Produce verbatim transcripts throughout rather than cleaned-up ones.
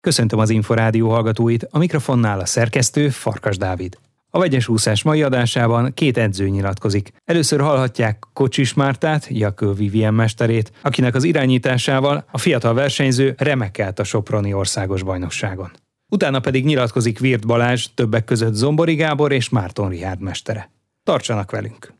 Köszöntöm az Inforádió hallgatóit, a mikrofonnál a szerkesztő Farkas Dávid. A vegyes úszás mai adásában két edző nyilatkozik. Először hallhatják Kocsis Mártát, Jakl Vivien mesterét, akinek az irányításával a fiatal versenyző remekelt a soproni országos bajnokságon. Utána pedig nyilatkozik Wirth Balázs, többek között Zombori Gábor és Márton Richárd mestere. Tartsanak velünk!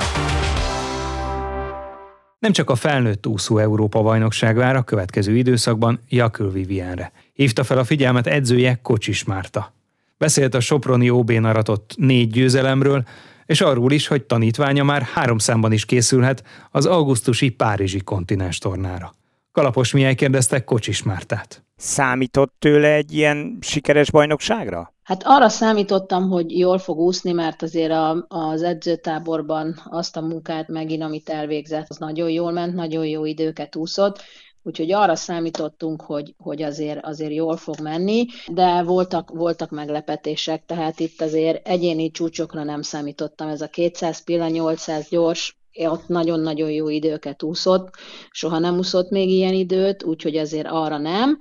Nem csak a felnőtt úszó Európa-bajnokság vár a következő időszakban Jakl Vivienre. Hívta fel a figyelmet edzője Kocsis Márta. Beszélt a soproni ó bén aratott négy győzelemről, és arról is, hogy tanítványa már három számban is készülhet az augusztusi párizsi kontinens tornára. Kalapos Mihály kérdezte Kocsis Mártát. Számított tőle egy ilyen sikeres bajnokságra? Hát arra számítottam, hogy jól fog úszni, mert azért a, az edzőtáborban azt a munkát megint, amit elvégzett, az nagyon jól ment, nagyon jó időket úszott, úgyhogy arra számítottunk, hogy, hogy azért, azért jól fog menni, de voltak, voltak meglepetések, tehát itt azért egyéni csúcsokra nem számítottam, ez a kétszáz pilla, nyolcszáz gyors, ott nagyon-nagyon jó időket úszott, soha nem úszott még ilyen időt, úgyhogy azért arra nem.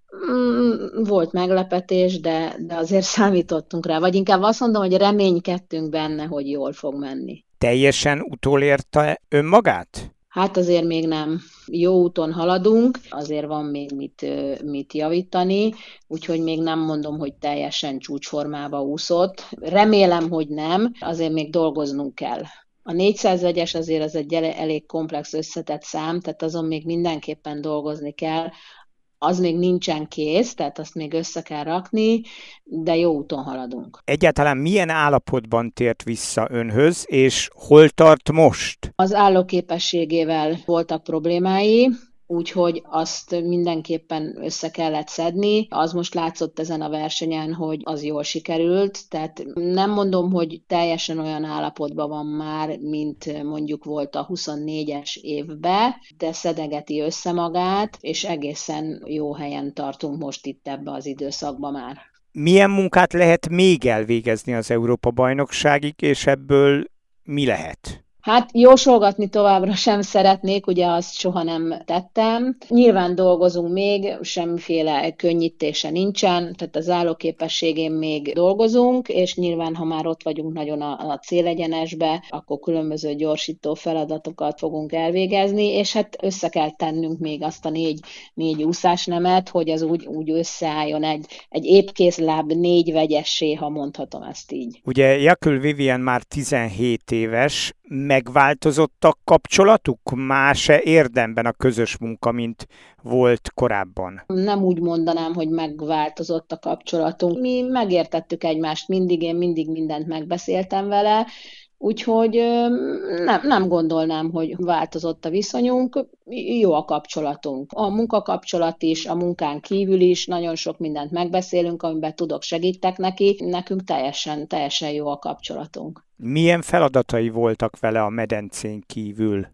Volt meglepetés, de, de azért számítottunk rá, vagy inkább azt mondom, hogy reménykedtünk benne, hogy jól fog menni. Teljesen utolérte önmagát? Hát azért még nem. Jó úton haladunk, azért van még mit, mit javítani, úgyhogy még nem mondom, hogy teljesen csúcsformába úszott. Remélem, hogy nem, azért még dolgoznunk kell. A négyszáz vegyes azért az egy elég komplex összetett szám, tehát azon még mindenképpen dolgozni kell. Az még nincsen kész, tehát azt még össze kell rakni, de jó úton haladunk. Egyáltalán milyen állapotban tért vissza önhöz, és hol tart most? Az állóképességével voltak problémái, úgyhogy azt mindenképpen össze kellett szedni. Az most látszott ezen a versenyen, hogy az jól sikerült, tehát nem mondom, hogy teljesen olyan állapotban van már, mint mondjuk volt a huszonnégyes évben, de szedegeti össze magát, és egészen jó helyen tartunk most itt ebbe az időszakban már. Milyen munkát lehet még elvégezni az Európa-bajnokságig, és ebből mi lehet? Hát jósolgatni továbbra sem szeretnék, ugye azt soha nem tettem. Nyilván dolgozunk még, semmiféle könnyítése nincsen, tehát az állóképességén még dolgozunk, és nyilván, ha már ott vagyunk nagyon a, a célegyenesbe, akkor különböző gyorsító feladatokat fogunk elvégezni, és hát össze kell tennünk még azt a négy, négy úszásnemet, hogy az úgy, úgy összeálljon egy, egy épkézláb négy vegyessé, ha mondhatom ezt így. Ugye Jakl Vivien már tizenhét éves, megváltozott a kapcsolatuk? Más-e érdemben a közös munka, mint volt korábban? Nem úgy mondanám, hogy megváltozott a kapcsolatunk. Mi megértettük egymást mindig, én mindig mindent megbeszéltem vele, úgyhogy nem, nem gondolnám, hogy változott a viszonyunk, jó a kapcsolatunk. A munkakapcsolat is, a munkán kívül is, nagyon sok mindent megbeszélünk, amiben tudok, segítek neki, nekünk teljesen, teljesen jó a kapcsolatunk. Milyen feladatai voltak vele a medencén kívül?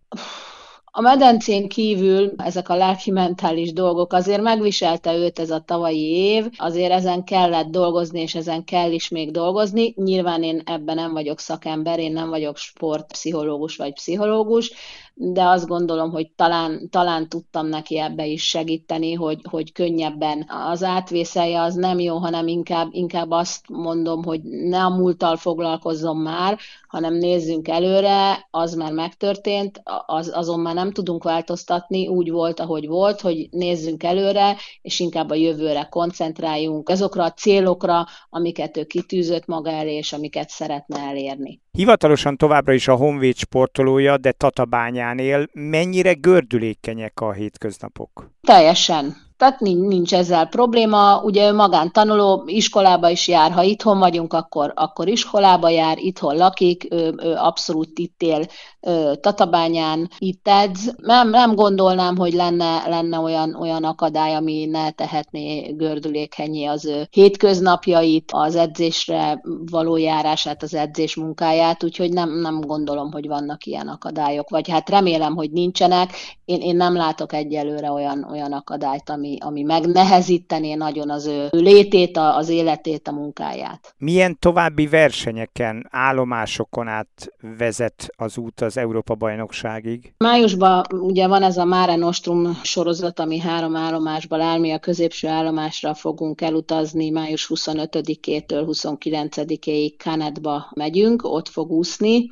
A medencén kívül ezek a lelki-mentális dolgok azért megviselte őt ez a tavalyi év, azért ezen kellett dolgozni, és ezen kell is még dolgozni. Nyilván én ebben nem vagyok szakember, én nem vagyok sportpszichológus vagy pszichológus, de azt gondolom, hogy talán, talán tudtam neki ebbe is segíteni, hogy, hogy könnyebben az átvészelje, az nem jó, hanem inkább, inkább azt mondom, hogy ne a múlttal foglalkozzon már, hanem nézzünk előre, az már megtörtént, az, azon már nem tudunk változtatni, úgy volt, ahogy volt, hogy nézzünk előre, és inkább a jövőre koncentráljunk, azokra a célokra, amiket ő kitűzött maga elé, és amiket szeretne elérni. Hivatalosan továbbra is a Honvéd sportolója, de Tatabányán él. Mennyire gördülékenyek a hétköznapok? Teljesen. Tehát nincs ezzel probléma. Ugye ő magántanuló, iskolába is jár, ha itthon vagyunk, akkor, akkor iskolába jár, itthon lakik, ő, ő abszolút itt él Tatabányán, itt edz. Nem, nem gondolnám, hogy lenne, lenne olyan, olyan akadály, ami ne tehetné gördülékenyé az ő hétköznapjait, az edzésre való járását, az edzés munkáját, úgyhogy nem, nem gondolom, hogy vannak ilyen akadályok. Vagy hát remélem, hogy nincsenek. Én, én nem látok egyelőre olyan, olyan akadályt, ami ami, ami megnehezítené nagyon az ő létét, az életét, a munkáját. Milyen további versenyeken, állomásokon át vezet az út az Európa-bajnokságig? Májusban ugye van ez a Mare Nostrum sorozat, ami három állomásból áll, mi a középső állomásra fogunk elutazni, május huszonötödikétől huszonkilencedikéig Kanadba megyünk, ott fog úszni.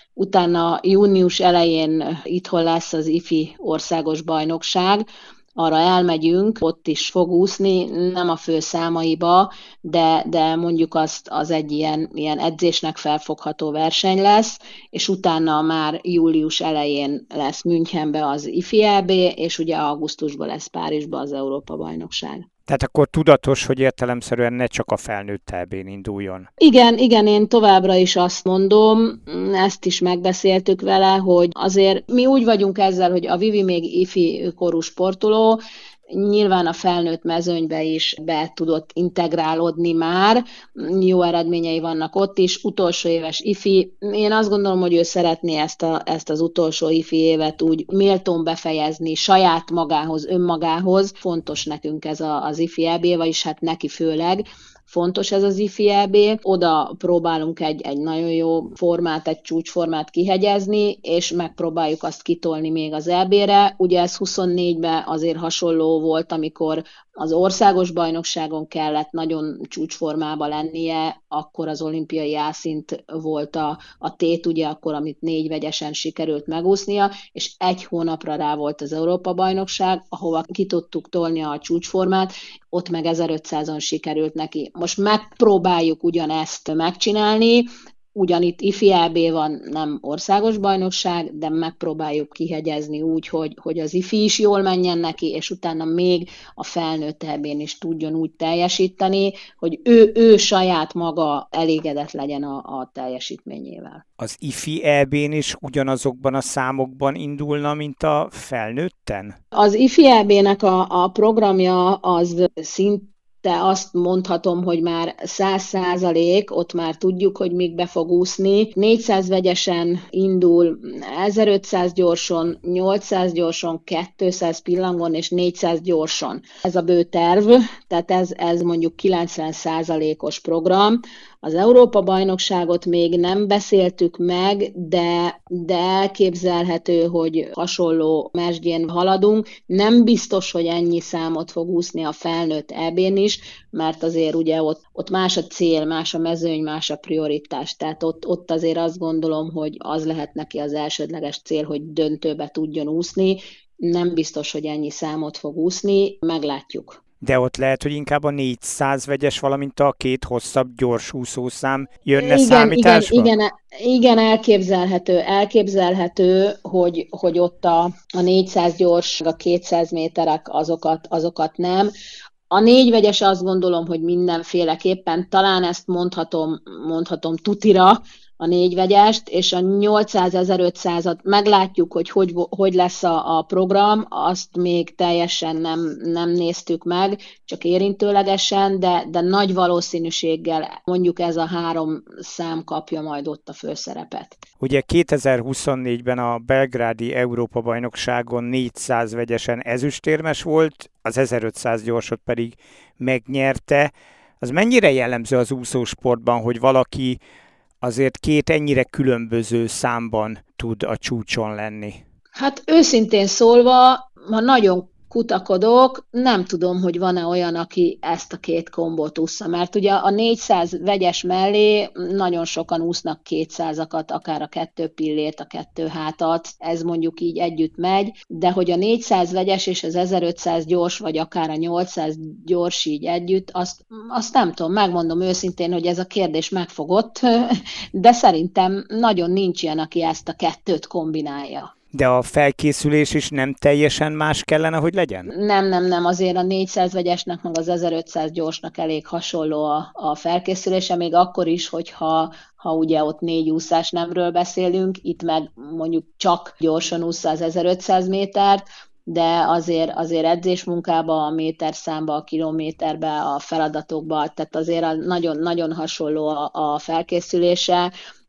Utána június elején itthon lesz az ifi országos bajnokság, arra elmegyünk, ott is fog úszni, nem a fő számaiba, de, de mondjuk azt az egy ilyen, ilyen edzésnek felfogható verseny lesz, és utána már július elején lesz Münchenbe az ifi é bé, és ugye augusztusban lesz Párizsban az Európa-bajnokság. Tehát akkor tudatos, hogy értelemszerűen ne csak a felnőtt é bén induljon. Igen, igen, én továbbra is azt mondom, ezt is megbeszéltük vele, hogy azért mi úgy vagyunk ezzel, hogy a Vivi még ifi korú sportoló, nyilván a felnőtt mezőnybe is be tudott integrálódni már, jó eredményei vannak ott is, utolsó éves ifi. Én azt gondolom, hogy ő szeretné ezt, a, ezt az utolsó ifi évet úgy méltón befejezni saját magához, önmagához. Fontos nekünk ez a, az ifi é bé, vagyis hát neki főleg. Fontos ez az ifi é bé, oda próbálunk egy, egy nagyon jó formát, egy csúcsformát kihegyezni, és megpróbáljuk azt kitolni még az é bére. Ugye ez huszonnégyben azért hasonló volt, amikor az országos bajnokságon kellett nagyon csúcsformába lennie, akkor az olimpiai ászint volt a, a tét, ugye akkor, amit négy vegyesen sikerült megúsznia, és egy hónapra rá volt az Európa-bajnokság, ahova ki tudtuk tolni a csúcsformát, ott meg ezerötszázon sikerült neki. Most megpróbáljuk ugyanezt megcsinálni, ugyan itt ifi é bé van, nem országos bajnokság, de megpróbáljuk kihegyezni úgy, hogy, hogy az ifi is jól menjen neki, és utána még a felnőtt é bén is tudjon úgy teljesíteni, hogy ő, ő saját maga elégedett legyen a, a teljesítményével. Az ifi é bén is ugyanazokban a számokban indulna, mint a felnőtten? Az ifi é bének a, a programja az szint de azt mondhatom, hogy már száz százalék, ott már tudjuk, hogy még be fog úszni. négyszáz vegyesen indul, ezerötszáz gyorson, nyolcszáz gyorson, kétszáz pillangon és négyszáz gyorson. Ez a bő terv, tehát ez, ez mondjuk kilencven százalékos program. Az Európa-bajnokságot még nem beszéltük meg, de, de elképzelhető, hogy hasonló mesdjén haladunk. Nem biztos, hogy ennyi számot fog úszni a felnőtt é bén is, mert azért ugye ott, ott más a cél, más a mezőny, más a prioritás. Tehát ott, ott azért azt gondolom, hogy az lehet neki az elsődleges cél, hogy döntőbe tudjon úszni. Nem biztos, hogy ennyi számot fog úszni, meglátjuk. De ott lehet, hogy inkább a négyszáz vegyes, valamint a két hosszabb gyorsúszószám jönne igen, számításba? Igen, igen, igen, elképzelhető, elképzelhető, hogy, hogy ott a, a négyszáz gyors, a kétszáz méterek, azokat, azokat nem. A négyvegyes azt gondolom, hogy mindenféleképpen, talán ezt mondhatom, mondhatom tutira, a négyvegyest, és a nyolcszáz-ezerötszázat meglátjuk, hogy hogy, hogy lesz a, a program, azt még teljesen nem, nem néztük meg, csak érintőlegesen, de, de nagy valószínűséggel mondjuk ez a három szám kapja majd ott a főszerepet. Ugye kétezer-huszonnégyben a belgrádi Európa-bajnokságon négyszáz vegyesen ezüstérmes volt, az ezerötszáz gyorsot pedig megnyerte. Az mennyire jellemző az úszósportban, hogy valaki azért két ennyire különböző számban tud a csúcson lenni? Hát őszintén szólva, ha nagyon kutakodok, nem tudom, hogy van-e olyan, aki ezt a két kombót ússza, mert ugye a négyszáz vegyes mellé nagyon sokan úsznak kétszázakat, akár a kettő pillét, a kettő hátat, ez mondjuk így együtt megy, de hogy a négyszáz vegyes és az ezerötszáz gyors, vagy akár a nyolcszáz gyors így együtt, azt, azt nem tudom, megmondom őszintén, hogy ez a kérdés megfogott, de szerintem nagyon nincs ilyen, aki ezt a kettőt kombinálja. De a felkészülés is nem teljesen más kellene, hogy legyen? Nem, nem, nem. Azért a négyszáz vegyesnek, meg az ezerötszáz gyorsnak elég hasonló a, a felkészülése, még akkor is, hogyha ha ugye ott négy úszás nemről beszélünk, itt meg mondjuk csak gyorsan ússza az ezerötszáz métert, de azért, azért edzésmunkában, a méterszámba, a kilométerbe, a feladatokba, tehát azért nagyon, nagyon hasonló a, a felkészülése.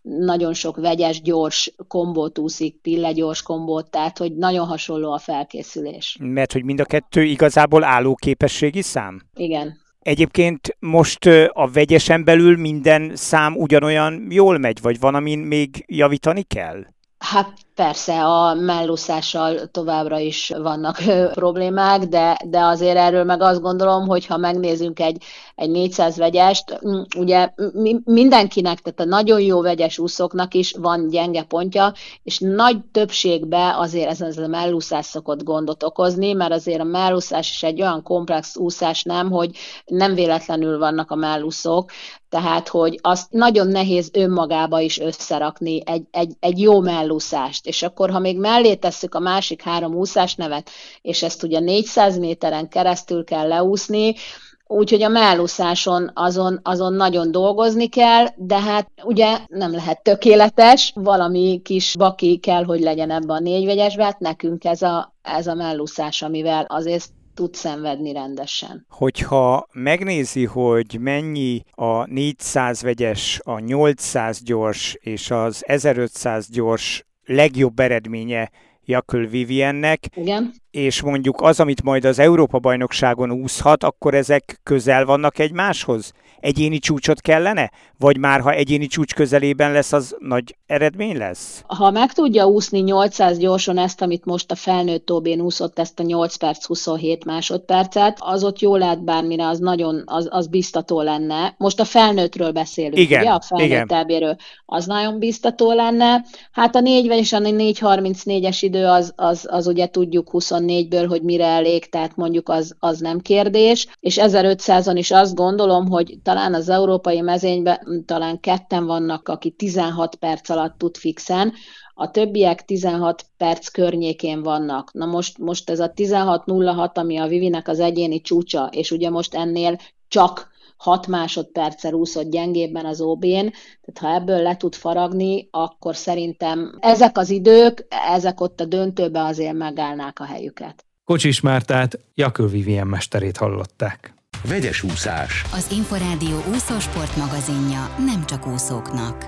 nagyon sok vegyes, gyors kombót úszik, pillegyors kombót, tehát hogy nagyon hasonló a felkészülés. Mert hogy mind a kettő igazából állóképességi szám? Igen. Egyébként most a vegyesen belül minden szám ugyanolyan jól megy, vagy van, amin még javítani kell? Hát persze, a mellúszással továbbra is vannak problémák, de, de azért erről meg azt gondolom, hogy ha megnézzünk egy, egy négyszáz vegyest, ugye mindenkinek, tehát a nagyon jó vegyes úszóknak is van gyenge pontja, és nagy többségben azért ez, ez a mellúszás szokott gondot okozni, mert azért a mellúszás is egy olyan komplex úszás, nem, hogy nem véletlenül vannak a mellúszók, tehát, hogy azt nagyon nehéz önmagába is összerakni egy, egy, egy jó mellúszást. És akkor, ha még mellé tesszük a másik három úszásnevet, és ezt ugye négyszáz méteren keresztül kell leúszni, úgyhogy a mellúszáson azon, azon nagyon dolgozni kell, de hát ugye nem lehet tökéletes, valami kis baki kell, hogy legyen ebben a négyvegyesben, hát nekünk ez a, ez a mellúszás, amivel azért tud szenvedni rendesen. Hogyha megnézi, hogy mennyi a négyszáz vegyes, a nyolcszáz gyors és az ezerötszáz gyors legjobb eredménye Jaköl Viviennek, igen, és mondjuk az, amit majd az Európa-bajnokságon úszhat, akkor ezek közel vannak egymáshoz? Egyéni csúcsot kellene? Vagy már ha egyéni csúcs közelében lesz, az nagy eredmény lesz? Ha meg tudja úszni nyolcszáz gyorsan ezt, amit most a felnőtt Tóbén úszott, ezt a nyolc perc huszonhét másodpercet, az ott jól lehet bármire, az nagyon, az, az biztató lenne. Most a felnőttről beszélünk, igen, ugye? A felnőtt elbéről. Az nagyon biztató lenne. Hát a négy és a négy harmincnégyes idő, az, az, az ugye tudjuk huszonnégyből, hogy mire elég, tehát mondjuk az, az nem kérdés. És ezerötszázon is azt gondolom, hogy talán az európai mezőnyben talán ketten vannak, aki tizenhat perc alatt tud fixen, a többiek tizenhat perc környékén vannak. Na most, most ez a tizenhat nulla hat, ami a Vivinek az egyéni csúcsa, és ugye most ennél csak hat másodperccel úszott gyengébben az ó bén, tehát ha ebből le tud faragni, akkor szerintem ezek az idők, ezek ott a döntőben azért megállnák a helyüket. Kocsis Mártát, Jaköl Vivien mesterét hallották. Vegyes úszás. Az Inforádió úszósport magazinja nem csak úszóknak.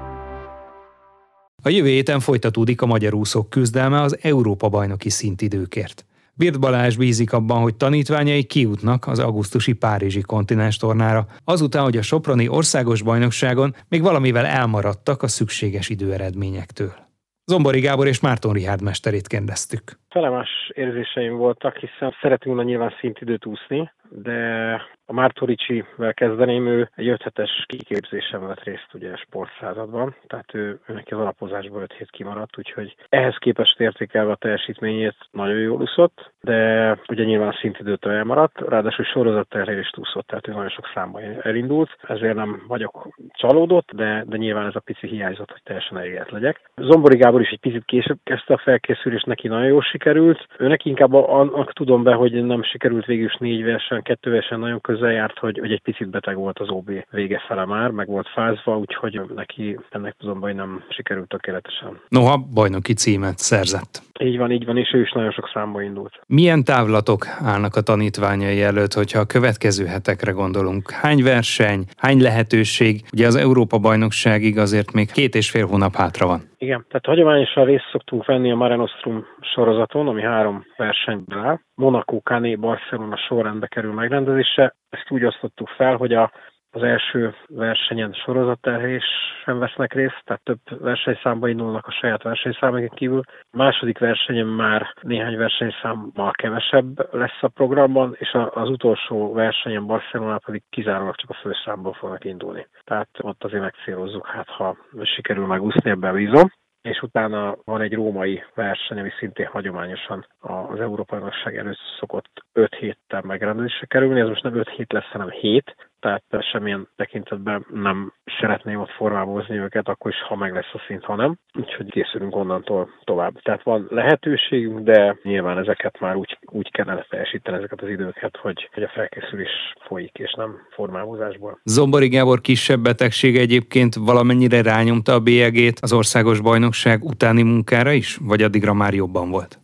A jövő héten folytatódik a magyar úszók küzdelme az Európa-bajnoki szintidőkért. Birth Balázs bízik abban, hogy tanítványai kijutnak az augusztusi párizsi kontinenstornára, azután, hogy a soproni országos bajnokságon még valamivel elmaradtak a szükséges időeredményektől. Zombori Gábor és Márton Richárd mesterét kérdeztük. Felemes érzéseim voltak, hiszen szeretünk volna nyilván szintidőt úszni, de a Márton Ricsivel kezdeném, ő egy öt hetes kiképzésen vett részt ugye sportszázadban, tehát ő, ő neki az alapozásból öt hét kimaradt, úgyhogy ehhez képest értékelve a teljesítményét nagyon jól úszott, de ugye nyilván szintidőtől elmaradt, ráadásul sorozatterhelést úszott, tehát ő nagyon sok számban elindult, ezért nem vagyok csalódott, de, de nyilván ez a pici hiányzott, hogy teljesen elégedett legyek. Zombori Gábor is egy picit később kezdte a felkészülést, neki nagyon jól sikerült. Őnek inkább annak tudom be, hogy nem sikerült végül is négy versen, kettő versen nagyon közel járt, hogy, hogy egy picit beteg volt az ó bé vége fele már, meg volt fázva, úgyhogy neki ennek tudom, hogy nem sikerült tökéletesen. Noha bajnoki címet szerzett. Így van, így van, és ő is nagyon sok számba indult. Milyen távlatok állnak a tanítványai előtt, hogyha a következő hetekre gondolunk? Hány verseny, hány lehetőség? Ugye az Európa-bajnokságig azért még két és fél hónap hátra van. Igen, tehát hagyományosan részt szoktunk venni a Mare Nostrum sorozaton, ami három versenyből áll. Monaco, Cannes, Barcelona sorrendbe kerül megrendezésre. Ezt úgy osztottuk fel, hogy a Az első versenyen sorozatterhelésen vesznek részt, tehát több versenyszámba indulnak a saját versenyszámokon kívül. A második versenyen már néhány versenyszámmal kevesebb lesz a programban, és az utolsó versenyen Barcelona pedig kizárólag csak a főszámból fognak indulni. Tehát ott azért megcélozzuk, hát ha sikerül megúszni, ebben bízom. És utána van egy római verseny, ami szintén hagyományosan az Európa-bajnokság előtt szokott öt héttel megrendezésre kerülni. Ez most nem öt hét lesz, hanem hét, tehát semmilyen tekintetben nem szeretném ott formába hozni őket, akkor is, ha meg lesz a szint, ha nem. Úgyhogy készülünk onnantól tovább. Tehát van lehetőségünk, de nyilván ezeket már úgy, úgy kellene teljesíteni, ezeket az időket, hogy, hogy a felkészülés folyik, és nem formáhozásból. Zombori Gábor kisebb betegsége egyébként valamennyire rányomta a bélyegét az országos bajnokság utáni munkára is, vagy addigra már jobban volt?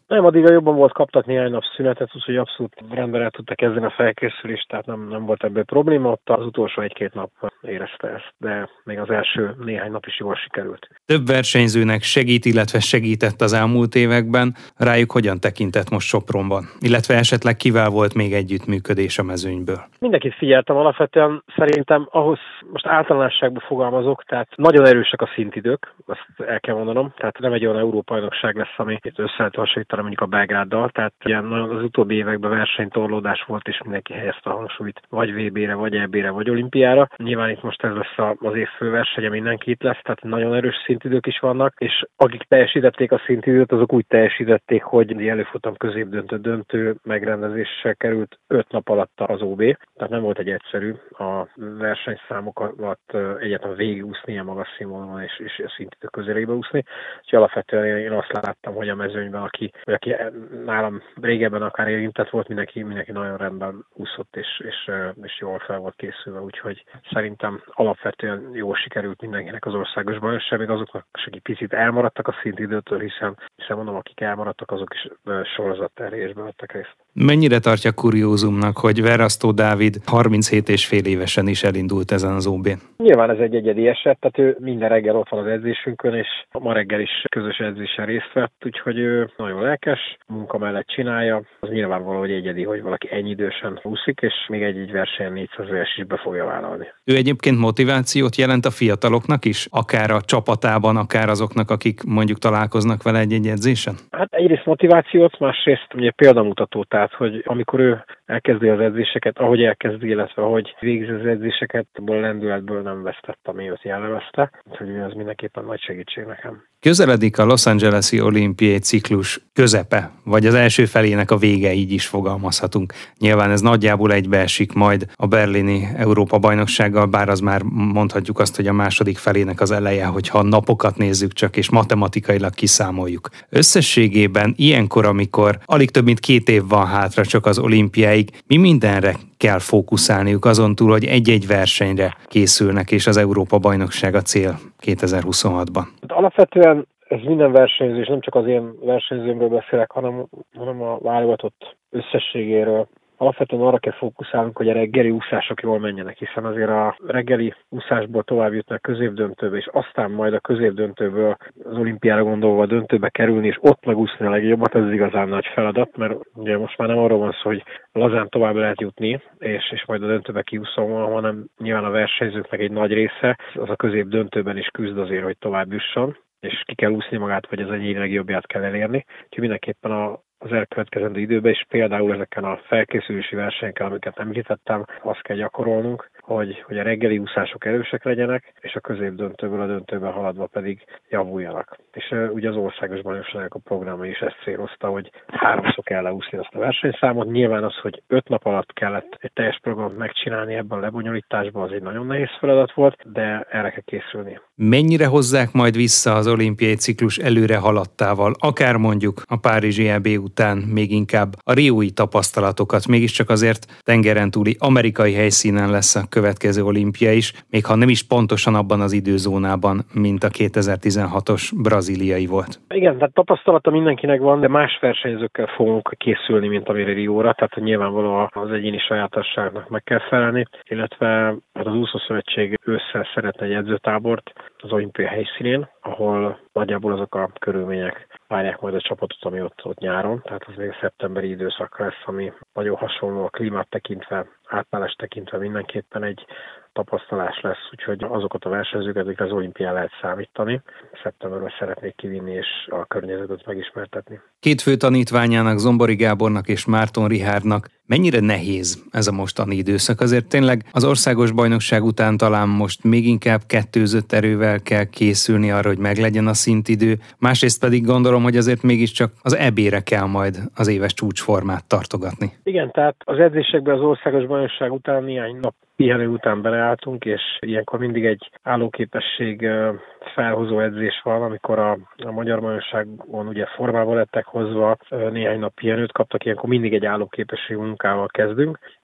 Nem, addigra jobban volt, kaptak néhány nap szünetet, úgyhogy abszolút rendben el tudtak kezdeni a felkészülést, tehát nem, nem volt ebből probléma, ott az utolsó egy-két nap érezte ezt, de még az első néhány nap is jól sikerült. Több versenyzőnek segít, illetve segített az elmúlt években, rájuk hogyan tekintett most Sopronban, illetve esetleg kivel volt még együttműködés a mezőnyből? Mindenkit figyeltem, alapvetően szerintem ahhoz most általánosságban fogalmazok, tehát nagyon erősek a szintidők, azt el kell mondanom, tehát nem egy olyan Európa-bajnokság lesz, ami itt össze lehet hasonlítani mondjuk a Belgráddal, tehát ilyen az utóbbi években versenytorlódás volt, és mindenki helyezte a hangsúlyt vagy vé bé-re, vagy é bé-re, vagy olimpiára. Nyilván itt most ez lesz az év főversenye, mindenki itt lesz, tehát nagyon erős szintidők is vannak, és akik teljesítették a szintidőt, azok úgy teljesítették, hogy előfutam középdöntő döntő megrendezésre került öt nap alatt az o bé, tehát nem volt egy egyszerű a versenyszámokat egyáltalán végigúszni ilyen magas színvonalon és, és a szintidő közelébe úszni. Úgyhogy alapvetően én azt láttam, hogy a mezőnyben, aki, aki nálam régebben akár érintett volt, mindenki, mindenki nagyon rendben úszott és, és, és jól fel volt készülve, úgyhogy szerintem alapvetően jól sikerült mindenkinek az országos bajnokság, még azoknak, akik picit elmaradtak a szintidőtől, hiszen, hiszen mondom, akik elmaradtak, azok is sorozatterhelésben vettek részt. Mennyire tartja kuriózumnak, hogy Verasztó Dávid harminchét és fél évesen is elindult ezen az o bén? Nyilván ez egy egyedi eset, tehát ő minden reggel ott van az edzésünkön, és ma reggel is közös edzésen részt vett, úgyhogy ő nagyon lelkes, munka mellett csinálja. Az nyilvánvaló, hogy egyedi, hogy valaki ennyi idősen úszik, és még egy-egy versenyen négyszáz is be fogja vállalni. Ő egyébként motivációt jelent a fiataloknak is, akár a csapatában, akár azoknak, akik mondjuk találkoznak vele egy-egy edzésen? Hát egyrészt motivációt, másrészt ugye példamutató, tehát hogy amikor ő elkezdi az edzéseket, ahogy elkezdi, illetve ahogy végzi az edzéseket, abból a lendületből nem vesztett, ami őt jellemezte, úgyhogy ez mindenképpen nagy segítség nekem. Közeledik a Los Angeles-i olimpiai ciklus közepe, vagy az első felének a vége, így is fogalmazhatunk. Nyilván ez nagyjából egybeesik majd a berlini Európa-bajnoksággal, bár az már mondhatjuk azt, hogy a második felének az eleje, hogyha a napokat nézzük csak, és matematikailag kiszámoljuk. Összességében ilyenkor, amikor alig több mint két év van hátra csak az olimpiáig, mi mindenre kell fókuszálniuk azon túl, hogy egy-egy versenyre készülnek, és az Európa-bajnokság a cél kétezer-huszonhatban. Alapvetően ez minden versenyző, és nem csak az én versenyzőmről beszélek, hanem, hanem a válogatott összességéről. Alapvetően arra kell fókuszálnunk, hogy a reggeli úszások jól menjenek, hiszen azért a reggeli úszásból tovább jutnak középdöntőbe, és aztán majd a középdöntőből az olimpiára gondolva a döntőbe kerülni, és ott megúszni a legjobbat, ez igazán nagy feladat, mert ugye most már nem arról van szó, hogy lazán tovább lehet jutni, és, és majd a döntőbe kiúszom, hanem nyilván a versenyzőknek egy nagy része az a középdöntőben is küzd azért, hogy tovább jusson, és ki kell úszni magát, vagy az egyéni legjobbját kell elérni. Úgyhogy mindenképpen a az elkövetkezendő időben, és például ezeken a felkészülési versenyeken, amiket említettem, azt kell gyakorolnunk, hogy, hogy a reggeli úszások erősek legyenek, és a középdöntőből a döntőben haladva pedig javuljanak. És uh, ugye az országos bajnokságnak a programja is ezt célozta, hogy háromszor kell leúszni azt a versenyszámot. Nyilván az, hogy öt nap alatt kellett egy teljes programot megcsinálni ebben a lebonyolításban, az egy nagyon nehéz feladat volt, de erre kell készülni. Mennyire hozzák majd vissza az olimpiai ciklus előre haladtával, akár mondjuk a párizsi é bé után még inkább a riói tapasztalatokat, mégiscsak azért tengeren túli amerikai helyszínen lesz a következő olimpia is, még ha nem is pontosan abban az időzónában, mint a kétezer-tizenhatos brazíliai volt. Igen, tehát tapasztalata mindenkinek van, de más versenyzőkkel fogunk készülni, mint amire Rióra, tehát nyilvánvalóan az egyéni sajátosságnak meg kell felelni, illetve az úszószövetség ősszel szeretne egy edzőtábort az olimpia helyszínén, ahol nagyjából azok a körülmények várják majd a csapatot, ami ott, ott nyáron, tehát az még a szeptemberi időszak lesz, ami nagyon hasonló a klímát tekintve, átállást tekintve mindenképpen egy tapasztalás lesz, úgyhogy azokat a versenyzőket, akik az olimpián lehet számítani, szeptemberben szeretnék kivinni és a környezetet megismertetni. Két fő tanítványának, Zombori Gábornak és Márton Richárdnak mennyire nehéz ez a mostani időszak? Azért tényleg az országos bajnokság után talán most még inkább kettőzött erővel kell készülni arra, hogy meglegyen a szintidő, másrészt pedig gondolom, hogy azért mégiscsak az é bé-re kell majd az éves csúcsformát tartogatni. Igen, tehát az edzésekben az országos bajnokság után néhány nap pihenő után beleálltunk, és ilyenkor mindig egy állóképesség felhozó edzés van, amikor a, a magyar bajnokságon ugye formába lettek hozva, néhány nap pihenőt kaptak, ilyenkor mindig egy állóképesség munkával kezdünk,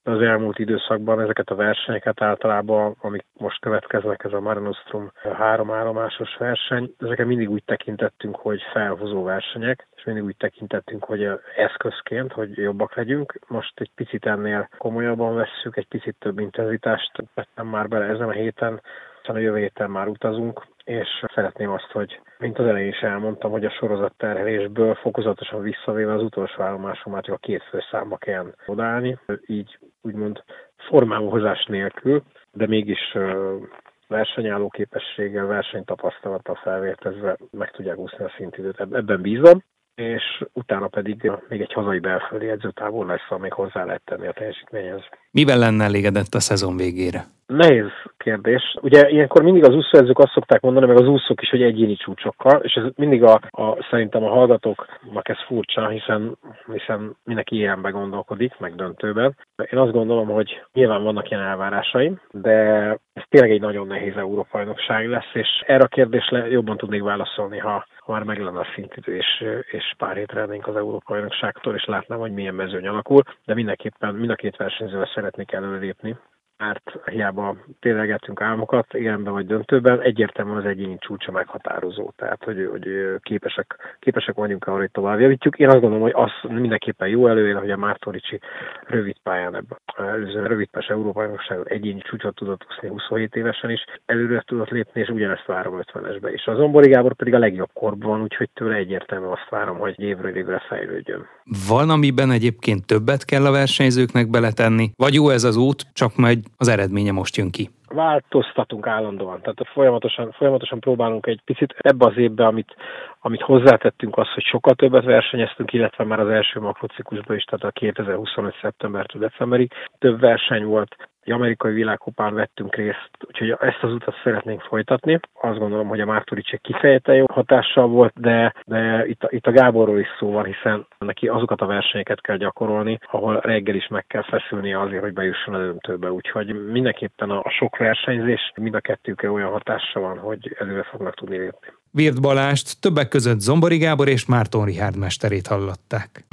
az elmúlt időszakban ezeket a versenyeket általában, amik most következnek, ez a Mare Nostrum három állomásos verseny, ezeket mindig úgy tekintettünk, hogy felhúzó versenyek, és mindig úgy tekintettünk, hogy eszközként, hogy jobbak legyünk. Most egy picit ennél komolyabban vesszük, egy picit több intenzitást vettem már bele ezen a héten, aztán a jövő héten már utazunk, és szeretném azt, hogy, mint az elején is elmondtam, hogy a sorozatterhelésből fokozatosan visszavéve az utolsó állomáson már csak a két főszámba kell odaállni, így úgymond formálóhozás nélkül, de mégis versenyálló képességgel, versenytapasztalattal felvértezve meg tudják úszni a szintidőt. Ebben bízom, és utána pedig még egy hazai belföldi edzőtábor lesz, amíg hozzá lehet tenni a teljesítményhez. Mivel lenne elégedett a szezon végére? Nehéz kérdés. Ugye ilyenkor mindig az úszóedzők azt szokták mondani, meg az úszók is, hogy egyéni csúcsokkal, és ez mindig a, a szerintem a hallgatóknak ez furcsa, hiszen, hiszen mindenki ilyenbe gondolkodik, meg döntőben. Én azt gondolom, hogy nyilván vannak ilyen elvárásaim, de ez tényleg egy nagyon nehéz Európa-bajnokság lesz, és erre a kérdésre jobban tudnék válaszolni, ha, ha már meg lenne a szintidő, és, és pár hétre lennénk az Európa-bajnokságtól, és látnám, hogy milyen mezőny alakul, de mindenképpen mind a két versenyzővel szeretnék előlépni. Mert hiába ténylegettünk álmokat, ilyenben vagy döntőben, egyértelműen az egyéni csúcsa meghatározó. Tehát, hogy, hogy képesek, képesek vagyunk arra, hogy tovább javítjuk. Én azt gondolom, hogy az mindenképpen jó előjel, hogy a Márton Ricsi rövid pályán ebben. Előző rövidpás Európa-bajnokságon egyéni csúcsot tudott úszni huszonhét évesen is, előre tudott lépni, és ugyanezt várom ötvenesbe is. A Zombori Gábor pedig a legjobb korban van, úgyhogy tőle egyértelműen azt várom, hogy évről évre fejlődjön. Van, amiben egyébként többet kell a versenyzőknek beletenni, vagy jó ez az út, csak majd az eredménye most jön ki? Változtatunk állandóan, tehát folyamatosan, folyamatosan próbálunk egy picit ebbe az évbe, amit, amit hozzátettünk, az, hogy sokkal többet versenyeztünk, illetve már az első makrociklusban is, tehát a kétezer-huszonöt szeptembertől decemberig több verseny volt, egy amerikai világkupán vettünk részt, úgyhogy ezt az utat szeretnénk folytatni. Azt gondolom, hogy a Márton Ricsi kifejezetten jó hatással volt, de, de itt, a, itt a Gáborról is szó van, hiszen neki azokat a versenyeket kell gyakorolni, ahol reggel is meg kell feszülnie azért, hogy bejusson a döntőbe. Úgyhogy mindenképpen a, a sok versenyzés mind a kettőkre olyan hatása van, hogy előre fognak tudni lépni. Wirth Balást többek között Zombori Gábor és Márton Richárd mesterét hallották.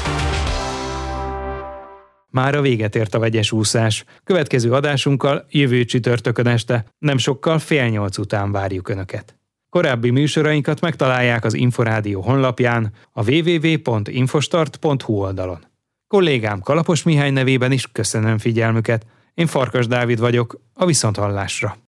Mára véget ért a vegyes úszás. Következő adásunkkal jövő csütörtökön este, nem sokkal fél nyolc után várjuk Önöket. Korábbi műsorainkat megtalálják az Inforádió honlapján, a double-u double-u double-u pont infostart pont hu oldalon. Kollégám Kalapos Mihály nevében is köszönöm figyelmüket. Én Farkas Dávid vagyok, a viszonthallásra.